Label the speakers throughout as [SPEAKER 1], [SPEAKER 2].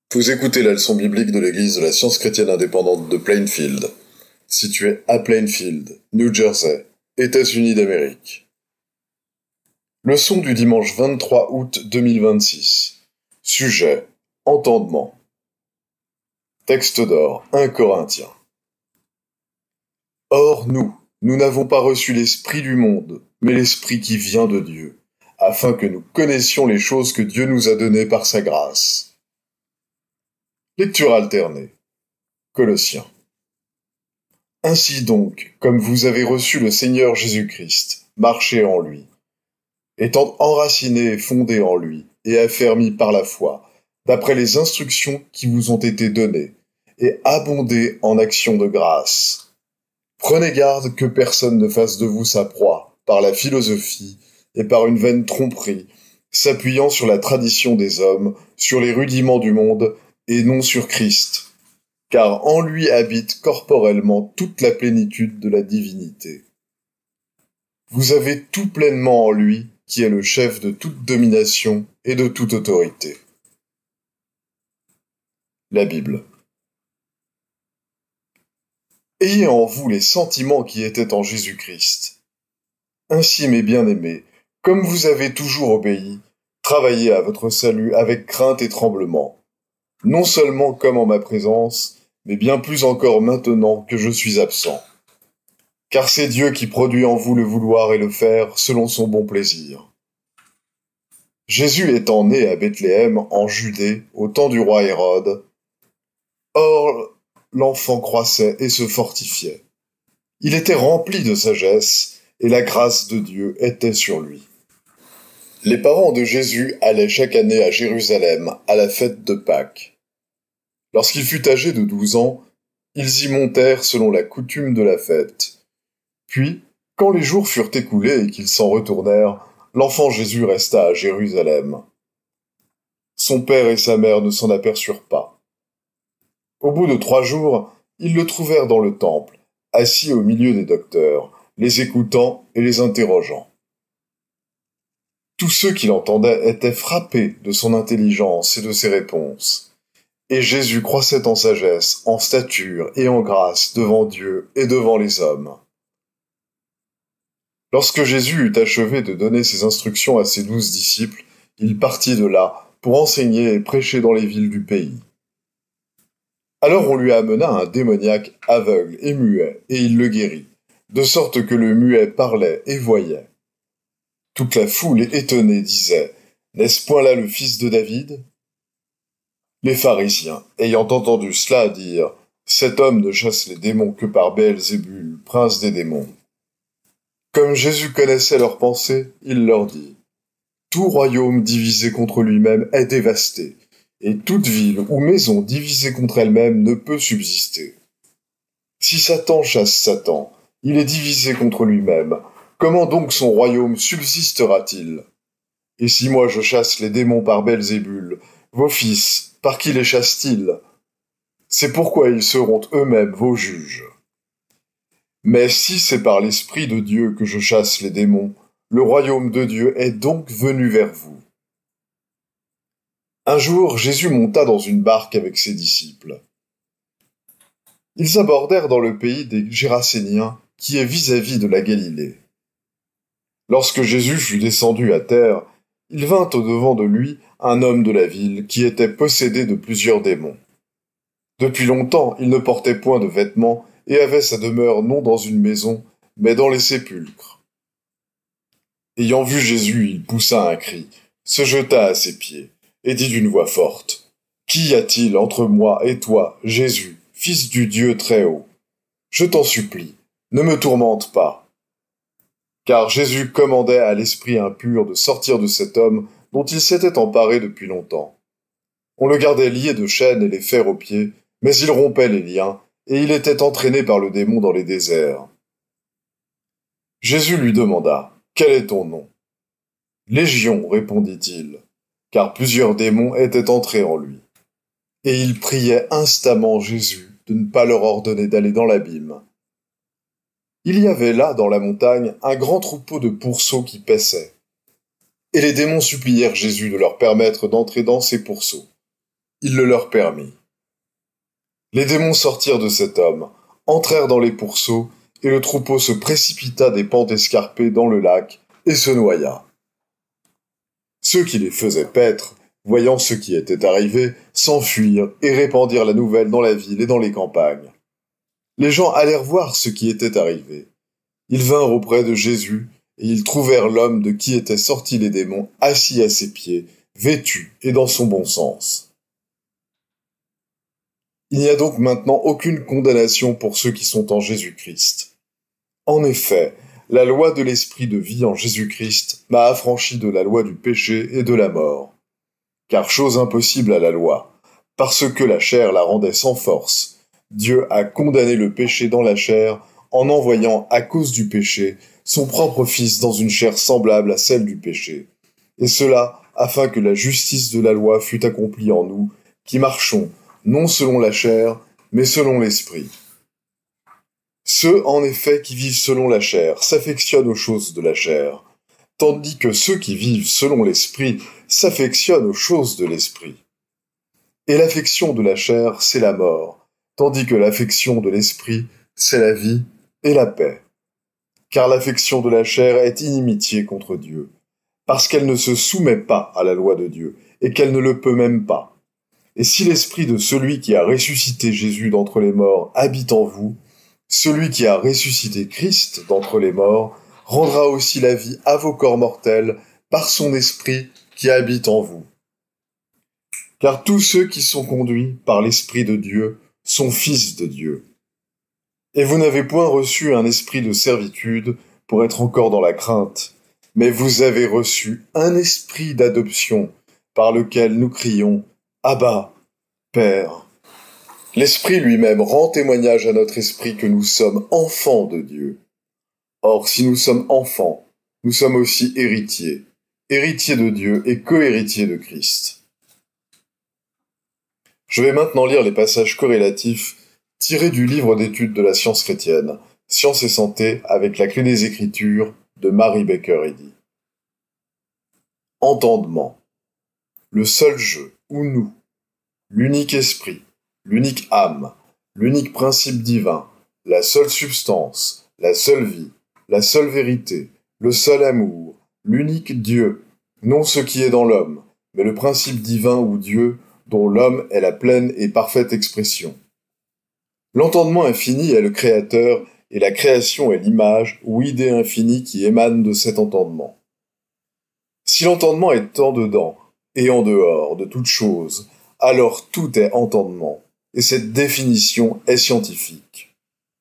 [SPEAKER 1] Vous écoutez la leçon biblique de l'Église de la Science chrétienne indépendante de Plainfield, située à Plainfield, New Jersey, États-Unis d'Amérique. Leçon du dimanche 23 août 2026. Sujet: entendement. Texte d'or, 1 Corinthiens. Or nous n'avons pas reçu l'esprit du monde, mais l'esprit qui vient de Dieu, afin que nous connaissions les choses que Dieu nous a données par sa grâce. Lecture alternée. Colossiens. Ainsi donc, comme vous avez reçu le Seigneur Jésus-Christ, marchez en lui, étant enracinés et fondés en lui, et affermis par la foi, d'après les instructions qui vous ont été données, et abondez en actions de grâce. Prenez garde que personne ne fasse de vous sa proie, par la philosophie et par une vaine tromperie, s'appuyant sur la tradition des hommes, sur les rudiments du monde, et non sur Christ, car en lui habite corporellement toute la plénitude de la divinité. Vous avez tout pleinement en lui, qui est le chef de toute domination et de toute autorité. La Bible. Ayez en vous les sentiments qui étaient en Jésus-Christ. Ainsi, mes bien-aimés, comme vous avez toujours obéi, travaillez à votre salut avec crainte et tremblement, non seulement comme en ma présence, mais bien plus encore maintenant que je suis absent. Car c'est Dieu qui produit en vous le vouloir et le faire selon son bon plaisir. Jésus étant né à Bethléem, en Judée, au temps du roi Hérode, or l'enfant croissait et se fortifiait. Il était rempli de sagesse, et la grâce de Dieu était sur lui. Les parents de Jésus allaient chaque année à Jérusalem à la fête de Pâques. Lorsqu'il fut âgé de 12 ans, ils y montèrent selon la coutume de la fête. Puis, quand les jours furent écoulés et qu'ils s'en retournèrent, l'enfant Jésus resta à Jérusalem. Son père et sa mère ne s'en aperçurent pas. Au bout de 3 jours, ils le trouvèrent dans le temple, assis au milieu des docteurs, les écoutant et les interrogeant. Tous ceux qui l'entendaient étaient frappés de son intelligence et de ses réponses. Et Jésus croissait en sagesse, en stature et en grâce devant Dieu et devant les hommes. Lorsque Jésus eut achevé de donner ses instructions à ses 12 disciples, il partit de là pour enseigner et prêcher dans les villes du pays. Alors on lui amena un démoniaque aveugle et muet, et il le guérit, de sorte que le muet parlait et voyait. Toute la foule étonnée disait: « N'est-ce point là le fils de David ?» Les pharisiens, ayant entendu cela, dirent: « Cet homme ne chasse les démons que par Béelzébul, prince des démons. » Comme Jésus connaissait leurs pensées, il leur dit: « Tout royaume divisé contre lui-même est dévasté, et toute ville ou maison divisée contre elle-même ne peut subsister. Si Satan chasse Satan, il est divisé contre lui-même. Comment donc son royaume subsistera-t-il? Et si moi je chasse les démons par Béelzébul, vos fils, par qui les chassent-ils? C'est pourquoi ils seront eux-mêmes vos juges. Mais si c'est par l'Esprit de Dieu que je chasse les démons, le royaume de Dieu est donc venu vers vous. » Un jour, Jésus monta dans une barque avec ses disciples. Ils abordèrent dans le pays des Géraséniens, qui est vis-à-vis de la Galilée. Lorsque Jésus fut descendu à terre, il vint au-devant de lui un homme de la ville qui était possédé de plusieurs démons. Depuis longtemps, il ne portait point de vêtements et avait sa demeure non dans une maison, mais dans les sépulcres. Ayant vu Jésus, il poussa un cri, se jeta à ses pieds, et dit d'une voix forte: « Qu'y a-t-il entre moi et toi, Jésus, fils du Dieu Très-Haut? Je t'en supplie, ne me tourmente pas. » Car Jésus commandait à l'esprit impur de sortir de cet homme dont il s'était emparé depuis longtemps. On le gardait lié de chaînes et les fers aux pieds, mais il rompait les liens, et il était entraîné par le démon dans les déserts. Jésus lui demanda: « Quel est ton nom ?» « Légion, répondit-il, car plusieurs démons étaient entrés en lui. Et il priait instamment Jésus de ne pas leur ordonner d'aller dans l'abîme. Il y avait là, dans la montagne, un grand troupeau de pourceaux qui paissaient. Et les démons supplièrent Jésus de leur permettre d'entrer dans ces pourceaux. il le leur permit. Les démons sortirent de cet homme, entrèrent dans les pourceaux, et le troupeau se précipita des pentes escarpées dans le lac et se noya. Ceux qui les faisaient paître, voyant ce qui était arrivé, s'enfuirent et répandirent la nouvelle dans la ville et dans les campagnes. Les gens allèrent voir ce qui était arrivé. Ils vinrent auprès de Jésus, et ils trouvèrent l'homme de qui étaient sortis les démons assis à ses pieds, vêtu et dans son bon sens. Il n'y a donc maintenant aucune condamnation pour ceux qui sont en Jésus-Christ. En effet, la loi de l'esprit de vie en Jésus-Christ m'a affranchi de la loi du péché et de la mort. Car chose impossible à la loi, parce que la chair la rendait sans force, Dieu a condamné le péché dans la chair en envoyant, à cause du péché, son propre Fils dans une chair semblable à celle du péché. Et cela afin que la justice de la loi fût accomplie en nous, qui marchons, non selon la chair, mais selon l'esprit. Ceux, en effet, qui vivent selon la chair s'affectionnent aux choses de la chair, tandis que ceux qui vivent selon l'esprit s'affectionnent aux choses de l'esprit. Et l'affection de la chair, c'est la mort, tandis que l'affection de l'esprit, c'est la vie et la paix. Car l'affection de la chair est inimitié contre Dieu, parce qu'elle ne se soumet pas à la loi de Dieu, et qu'elle ne le peut même pas. Et si l'esprit de celui qui a ressuscité Jésus d'entre les morts habite en vous, celui qui a ressuscité Christ d'entre les morts rendra aussi la vie à vos corps mortels par son esprit qui habite en vous. Car tous ceux qui sont conduits par l'Esprit de Dieu sont fils de Dieu. Et vous n'avez point reçu un esprit de servitude pour être encore dans la crainte, mais vous avez reçu un esprit d'adoption par lequel nous crions « Abba, Père ». L'Esprit lui-même rend témoignage à notre esprit que nous sommes enfants de Dieu. Or, si nous sommes enfants, nous sommes aussi héritiers, héritiers de Dieu et co-héritiers de Christ. Je vais maintenant lire les passages corrélatifs tirés du livre d'études de la science chrétienne, Science et santé avec la clé des Écritures de Mary Baker Eddy. Entendement. Le seul jeu, ou nous, l'unique esprit, l'unique âme, l'unique principe divin, la seule substance, la seule vie, la seule vérité, le seul amour, l'unique Dieu, non ce qui est dans l'homme, mais le principe divin ou Dieu dont l'homme est la pleine et parfaite expression. L'entendement infini est le créateur et la création est l'image ou idée infinie qui émane de cet entendement. Si l'entendement est en dedans et en dehors de toute chose, alors tout est entendement, et cette définition est scientifique.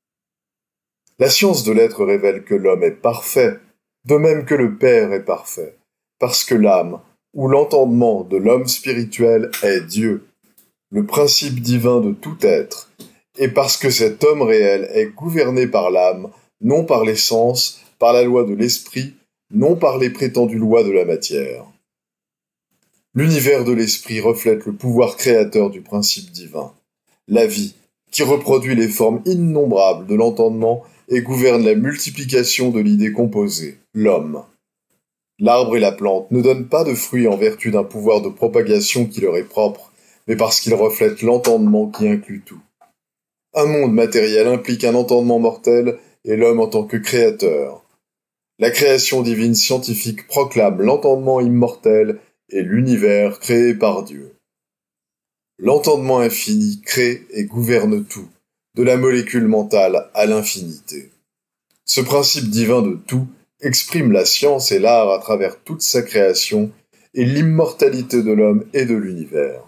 [SPEAKER 1] La science de l'être révèle que l'homme est parfait, de même que le Père est parfait, parce que l'âme, ou l'entendement de l'homme spirituel est Dieu, le principe divin de tout être, et parce que cet homme réel est gouverné par l'âme, non par les sens, par la loi de l'esprit, non par les prétendues lois de la matière. L'univers de l'esprit reflète le pouvoir créateur du principe divin, la vie, qui reproduit les formes innombrables de l'entendement et gouverne la multiplication de l'idée composée, l'homme. L'arbre et la plante ne donnent pas de fruits en vertu d'un pouvoir de propagation qui leur est propre, mais parce qu'ils reflètent l'entendement qui inclut tout. Un monde matériel implique un entendement mortel et l'homme en tant que créateur. La création divine scientifique proclame l'entendement immortel et l'univers créé par Dieu. L'entendement infini crée et gouverne tout, de la molécule mentale à l'infinité. Ce principe divin de tout exprime la science et l'art à travers toute sa création et l'immortalité de l'homme et de l'univers.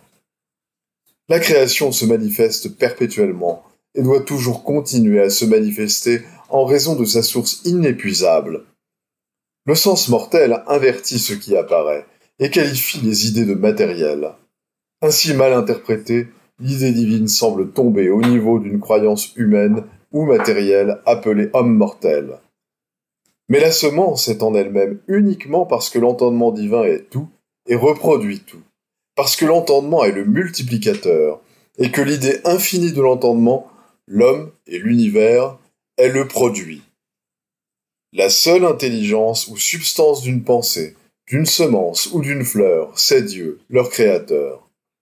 [SPEAKER 1] La création se manifeste perpétuellement et doit toujours continuer à se manifester en raison de sa source inépuisable. Le sens mortel invertit ce qui apparaît et qualifie les idées de matériel. Ainsi mal interprétée, l'idée divine semble tomber au niveau d'une croyance humaine ou matérielle appelée homme mortel. Mais la semence est en elle-même uniquement parce que l'entendement divin est tout et reproduit tout, parce que l'entendement est le multiplicateur et que l'idée infinie de l'entendement, l'homme et l'univers, est le produit. La seule intelligence ou substance d'une pensée, d'une semence ou d'une fleur, c'est Dieu, leur créateur.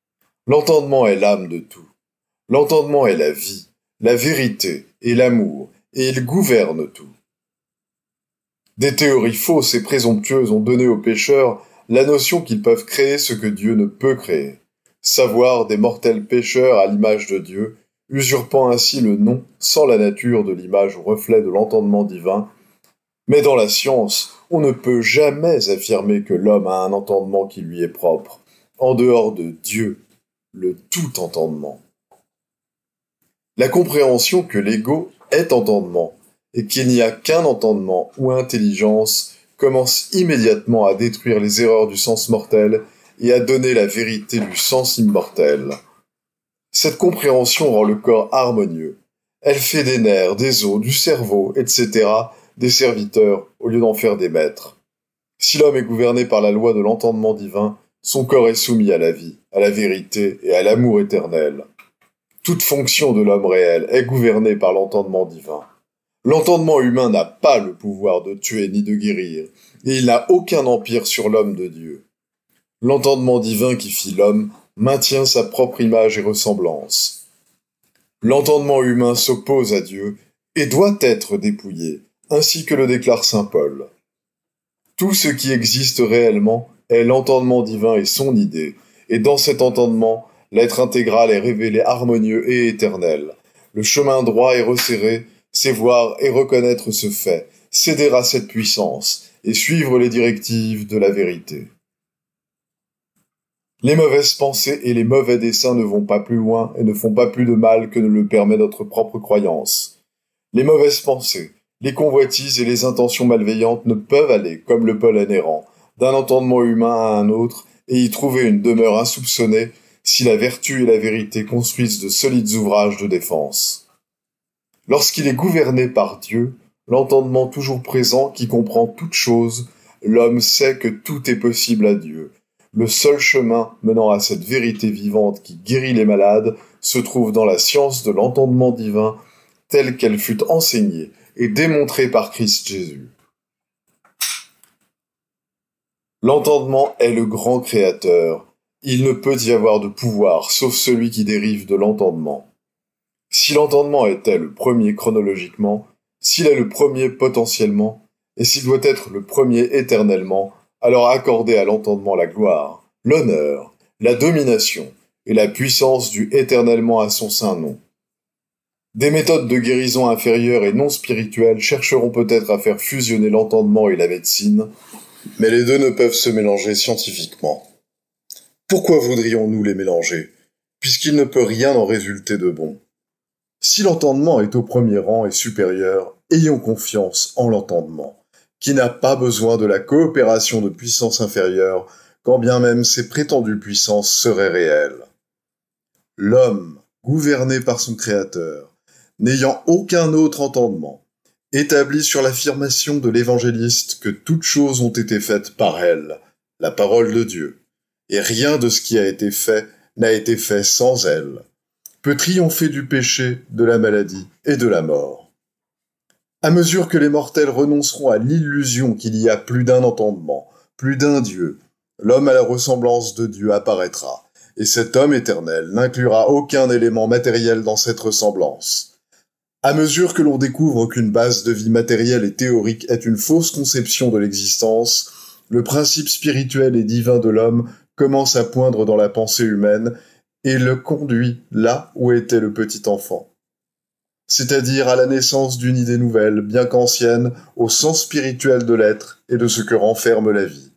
[SPEAKER 1] L'entendement est l'âme de tout. L'entendement est la vie, la vérité et l'amour, et il gouverne tout. Des théories fausses et présomptueuses ont donné aux pécheurs la notion qu'ils peuvent créer ce que Dieu ne peut créer, savoir des mortels pécheurs à l'image de Dieu, usurpant ainsi le nom sans la nature de l'image ou reflet de l'entendement divin. Mais dans la science, on ne peut jamais affirmer que l'homme a un entendement qui lui est propre, en dehors de Dieu, le tout entendement. La compréhension que l'ego est entendement, et qu'il n'y a qu'un entendement ou intelligence, commence immédiatement à détruire les erreurs du sens mortel et à donner la vérité du sens immortel. Cette compréhension rend le corps harmonieux. Elle fait des nerfs, des os, du cerveau, etc., des serviteurs au lieu d'en faire des maîtres. Si l'homme est gouverné par la loi de l'entendement divin, son corps est soumis à la vie, à la vérité et à l'amour éternel. Toute fonction de l'homme réel est gouvernée par l'entendement divin. L'entendement humain n'a pas le pouvoir de tuer ni de guérir, et il n'a aucun empire sur l'homme de Dieu. L'entendement divin qui fit l'homme maintient sa propre image et ressemblance. L'entendement humain s'oppose à Dieu et doit être dépouillé, ainsi que le déclare saint Paul. Tout ce qui existe réellement est l'entendement divin et son idée, et dans cet entendement, l'être intégral est révélé harmonieux et éternel. Le chemin droit est resserré, c'est voir et reconnaître ce fait, céder à cette puissance, et suivre les directives de la vérité. Les mauvaises pensées et les mauvais desseins ne vont pas plus loin et ne font pas plus de mal que ne le permet notre propre croyance. Les mauvaises pensées, les convoitises et les intentions malveillantes ne peuvent aller, comme le pollen errant, d'un entendement humain à un autre et y trouver une demeure insoupçonnée si la vertu et la vérité construisent de solides ouvrages de défense. Lorsqu'il est gouverné par Dieu, l'entendement toujours présent qui comprend toute chose, l'homme sait que tout est possible à Dieu. Le seul chemin menant à cette vérité vivante qui guérit les malades se trouve dans la science de l'entendement divin telle qu'elle fut enseignée et démontrée par Christ Jésus. L'entendement est le grand créateur. Il ne peut y avoir de pouvoir sauf celui qui dérive de l'entendement. Si l'entendement était le premier chronologiquement, s'il est le premier potentiellement, et s'il doit être le premier éternellement, alors accordez à l'entendement la gloire, l'honneur, la domination et la puissance due éternellement à son saint nom. Des méthodes de guérison inférieures et non spirituelles chercheront peut-être à faire fusionner l'entendement et la médecine, mais les deux ne peuvent se mélanger scientifiquement. Pourquoi voudrions-nous les mélanger, puisqu'il ne peut rien en résulter de bon? Si l'entendement est au premier rang et supérieur, ayons confiance en l'entendement, qui n'a pas besoin de la coopération de puissances inférieures, quand bien même ses prétendues puissances seraient réelles. L'homme, gouverné par son Créateur, n'ayant aucun autre entendement, établi sur l'affirmation de l'évangéliste que toutes choses ont été faites par elle, la parole de Dieu, et rien de ce qui a été fait n'a été fait sans elle, peut triompher du péché, de la maladie et de la mort. À mesure que les mortels renonceront à l'illusion qu'il y a plus d'un entendement, plus d'un Dieu, l'homme à la ressemblance de Dieu apparaîtra, et cet homme éternel n'inclura aucun élément matériel dans cette ressemblance. À mesure que l'on découvre qu'une base de vie matérielle et théorique est une fausse conception de l'existence, le principe spirituel et divin de l'homme commence à poindre dans la pensée humaine et le conduit là où était le petit enfant. C'est-à-dire à la naissance d'une idée nouvelle, bien qu'ancienne, au sens spirituel de l'être et de ce que renferme la vie.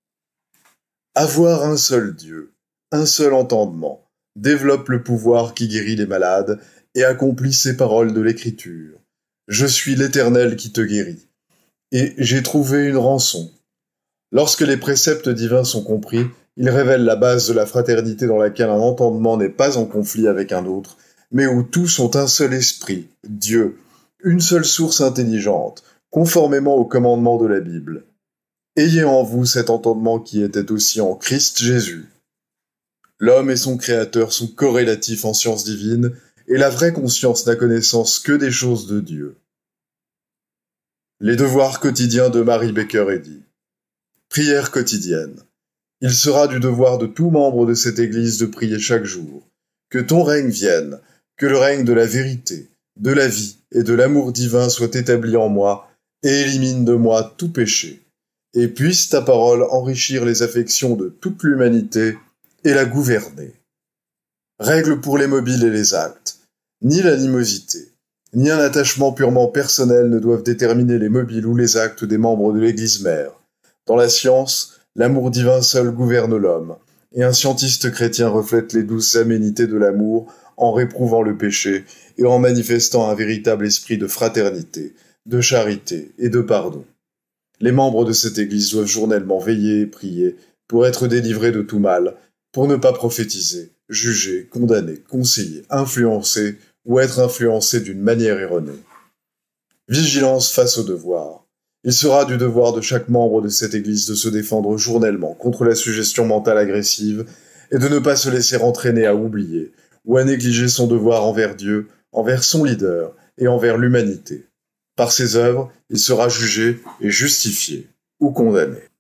[SPEAKER 1] Avoir un seul Dieu, un seul entendement, développe le pouvoir qui guérit les malades et accomplit ces paroles de l'Écriture. Je suis l'Éternel qui te guérit, et j'ai trouvé une rançon. Lorsque les préceptes divins sont compris, ils révèlent la base de la fraternité dans laquelle un entendement n'est pas en conflit avec un autre, mais où tous ont un seul esprit, Dieu, une seule source intelligente, conformément aux commandements de la Bible. Ayez en vous cet entendement qui était aussi en Christ Jésus. L'homme et son Créateur sont corrélatifs en science divine, et la vraie conscience n'a connaissance que des choses de Dieu. Les devoirs quotidiens de Mary Baker Eddy. Prière quotidienne. Il sera du devoir de tout membre de cette Église de prier chaque jour. Que ton règne vienne, que le règne de la vérité, de la vie et de l'amour divin soit établi en moi et élimine de moi tout péché. Et puisse ta parole enrichir les affections de toute l'humanité et la gouverner. Règle pour les mobiles et les actes. Ni l'animosité, ni un attachement purement personnel ne doivent déterminer les mobiles ou les actes des membres de l'Église mère. Dans la science, l'amour divin seul gouverne l'homme, et un scientiste chrétien reflète les douces aménités de l'amour en réprouvant le péché et en manifestant un véritable esprit de fraternité, de charité et de pardon. Les membres de cette Église doivent journellement veiller et prier pour être délivrés de tout mal, pour ne pas prophétiser, juger, condamner, conseiller, influencer ou être influencés d'une manière erronée. Vigilance face au devoir. Il sera du devoir de chaque membre de cette Église de se défendre journellement contre la suggestion mentale agressive et de ne pas se laisser entraîner à oublier ou à négliger son devoir envers Dieu, envers son leader et envers l'humanité. Par ses œuvres, il sera jugé et justifié ou condamné.